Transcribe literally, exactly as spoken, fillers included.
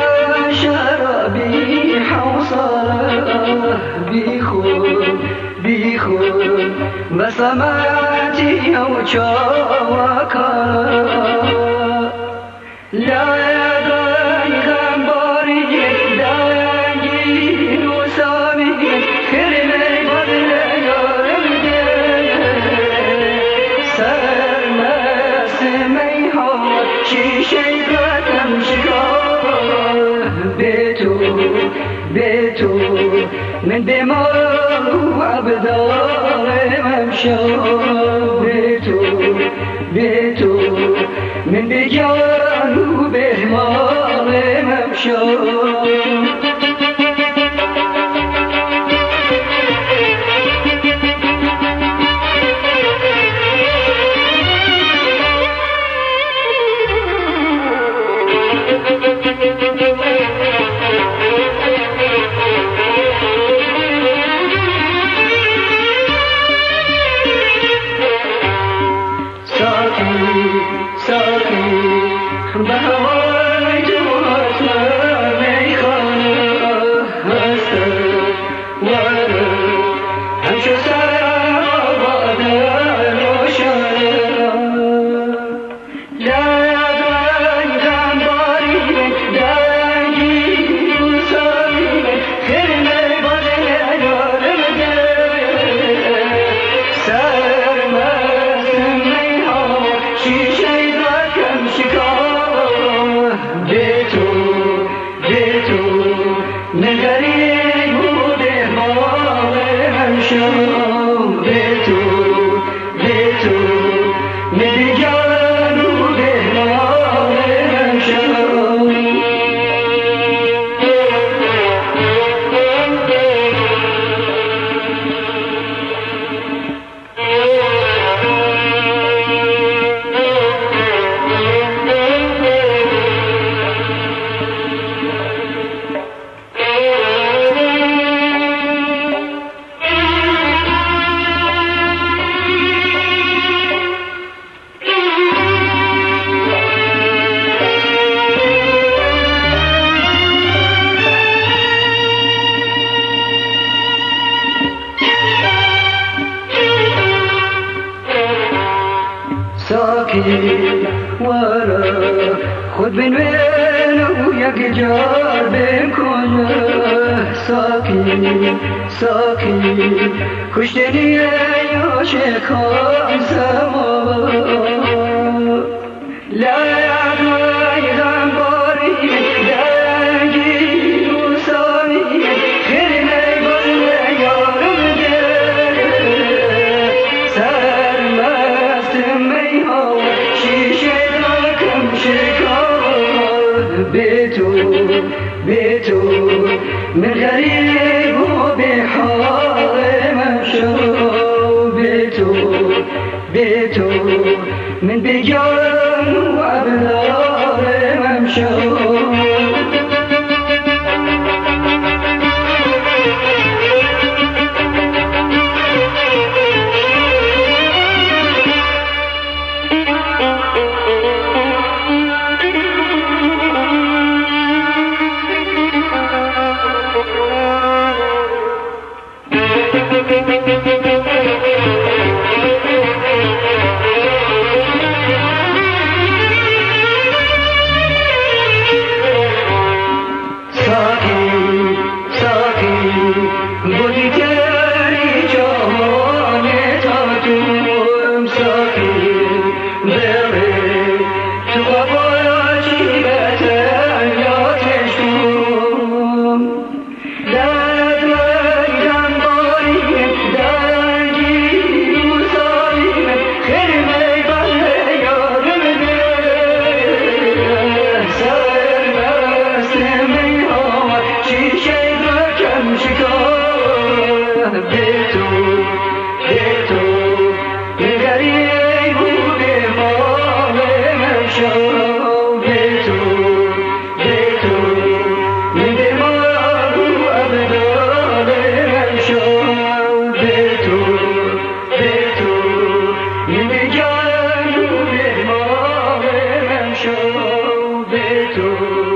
شرابي حوصله بيخون بيخون بسماتي أو شواكا لا يدعي غنباري دايي وسامي كرمي بدل يارمدي سرمس ميها شيشي قدم شكار بيتو بيتو من بمار وعبدال ممشى بيتو بيتو من بجان وبهمال ممشى بهواي جوات ميخانة هستر وانا همشو سابا دروشانة لا يدعي غنباري دايي وسامي خيرني بدل يارمدي سرمس ميها شيشي ذاكم شكار بيتو بيتو من غريب وبهمال ممشى بيتو بيتو من بجان وبهمال ممشى ساكن ورا خد من وين وياك جار بكل ساكن ساكن كشتني يا شيخ زمان لا يدعي غنباري دايي وسامي خيرني بدل يارمدي سرمس ميها شيشي ذاكم شكار بيتو بيتو من غريب وبحال ممشى بيتو بيتو من بجان وعبدال ممشى تو